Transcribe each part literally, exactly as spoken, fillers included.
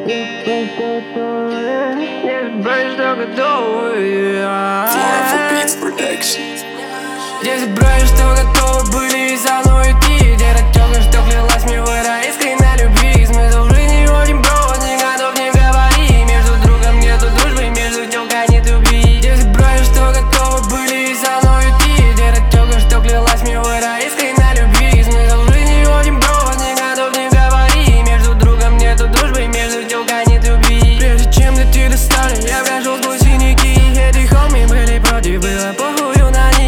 что готовы. Здесь брови, что готовы были со мной идти. Где растёка, что клялась мне в этой искренней любви. Смысл жизни очень прост, не готов, не говори. Между другом нету дружбы, между тёлкой нет любви. Здесь брови, что готовы были со мной идти. Где растёка, что клялась мне в этой искренней любви. Смысл жизни очень прост, не готов, не говори. Между другом нету дружбы, между тёлкой нет любви. Прежде чем дойти до стали, я прошел сквозь синяки. Эти хоми были против, было похую на них.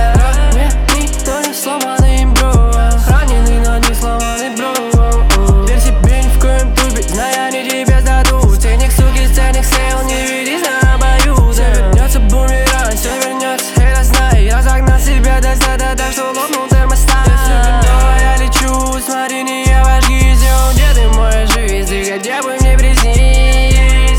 Так что лопнул термостат. Если снова я лечу, смотри, не обожги. Сделай, где ты моя жизнь, ты хотя бы мне приснись.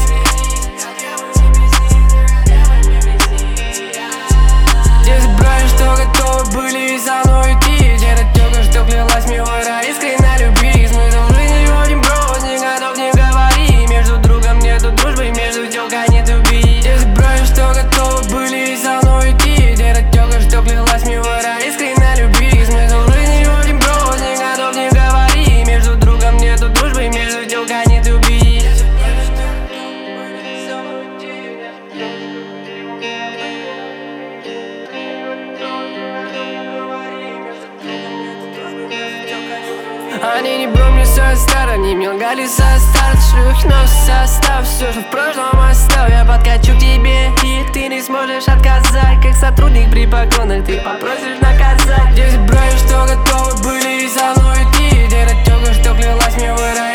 Здесь брови, что готовы были со мной идти. Где растёка, что клялась мне в этой искренней любви. Смысл жизни очень прост, не готов, не говори. Между другом нету дружбы, между тёлкой нет любви. Здесь брови, что готовы были со мной идти. Где растёка, что клялась мне в этой Они не помнят свой старт, они мне лгали со старта. Шлюхи нос состав, все, что в прошлом оставь. Я подкачу к тебе, и ты не сможешь отказать. Как сотрудник при погонах, ты попросишь наказать. Здесь брови, что готовы были со мной идти. Где растёка, что клялась мне в этой